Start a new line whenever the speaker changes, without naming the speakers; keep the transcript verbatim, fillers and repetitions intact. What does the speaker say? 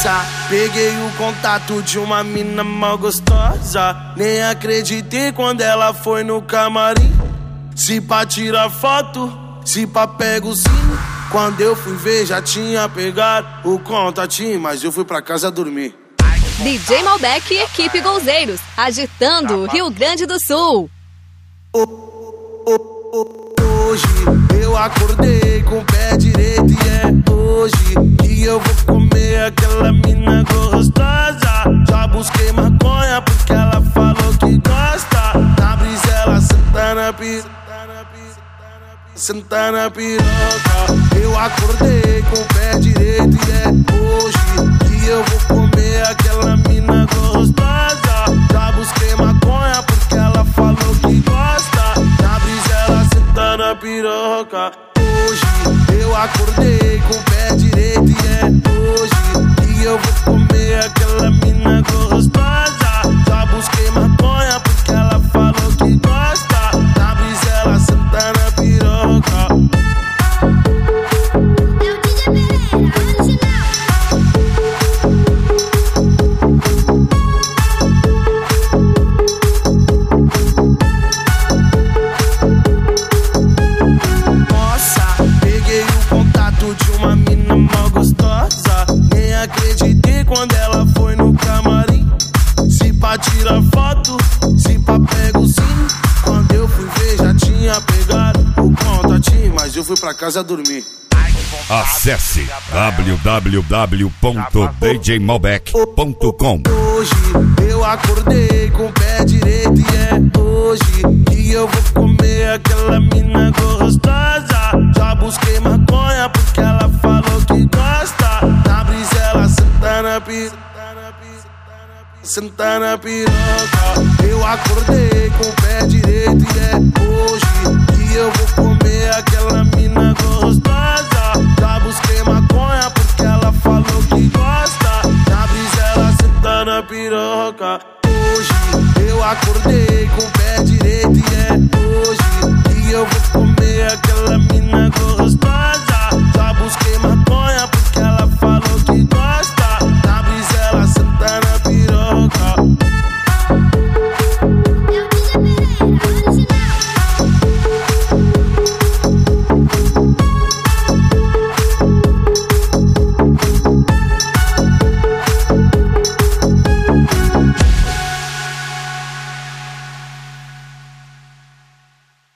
Nossa, peguei o contato de uma mina mal gostosa. Nem acreditei quando ela foi no camarim. Se pá tira foto, se pá pega o sino. Quando eu fui ver já tinha pegado o contatinho, mas eu fui pra casa dormir.
D J Malbec e equipe Golzeiros, agitando o Rio Grande do Sul.
Hoje eu acordei com o pé direito e é hoje que eu vou comer aquela mina gostosa. Já busquei maconha porque ela falou que gosta. Na brisa ela senta na piroca, senta na piroca. Eu acordei com o pé direito e é hoje que eu vou comer aquela mina gostosa. Já busquei maconha porque ela falou que gosta. Na brisa ela senta na piroca. Hoje eu acordei com o pé direito e é hoje que eu vou comer aquela mina gostosa. Já busquei maconha porque ela falou que gosta. Na brisa ela senta na piroca. De uma mina mal gostosa. Nem acreditei quando ela foi no camarim. Se pá tira foto, se pá pega o sino. Quando eu fui ver já tinha pegado o contatinho, mas eu fui pra casa dormir.
Acesse w w w ponto d j malbec ponto com.
Hoje eu acordei com o pé direito e é hoje que eu vou comer aquela mina gostosa. Já busquei maconha porque ela falou que gosta. Na brisa ela senta na piroca, senta na piroca. Eu acordei com o pé direito e é hoje que eu vou comer aquela mina gostosa. Já busquei maconha porque ela falou que gosta. Na brisa ela senta na piroca. Hoje eu acordei com